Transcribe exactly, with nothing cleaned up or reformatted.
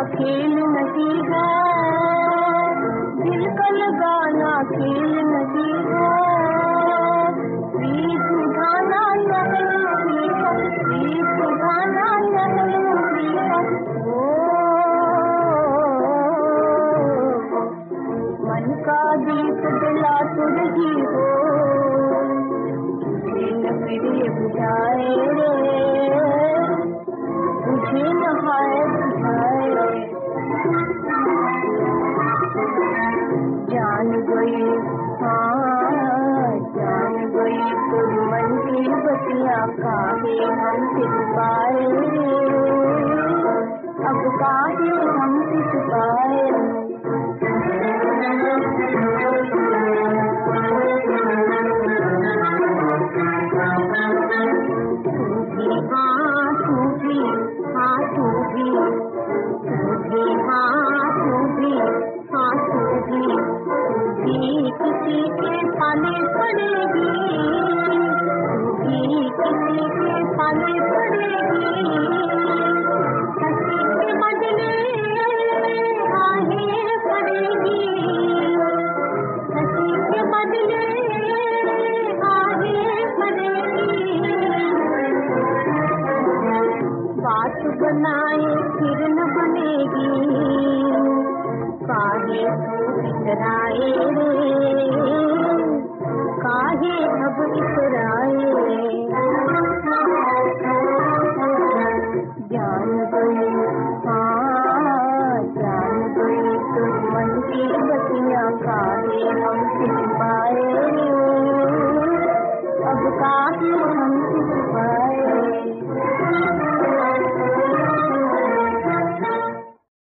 खेल नहीं है, दिल का लगाना खेल नहीं है। प्रीत गाना लहलों का, प्रीत गाना लहलों का। ओ मन का दीप जला तो रही हो, तुझे न फिर बुझाए रे, तुझे न हाय बुझाए। जान गई हाँ जान गई तुम मन की बतियाँ, काहे हमसे छुपाए रे, अब काहे हमसे छुपाए। किसी के पाले पड़ेगी, किसी के पाले पड़ेगी, हंसी के बदले आहें पड़ेगी, हंसी के बदले आहें पड़ेगी। बात बनाए फिर न बनेगी, काहे तू बिसराए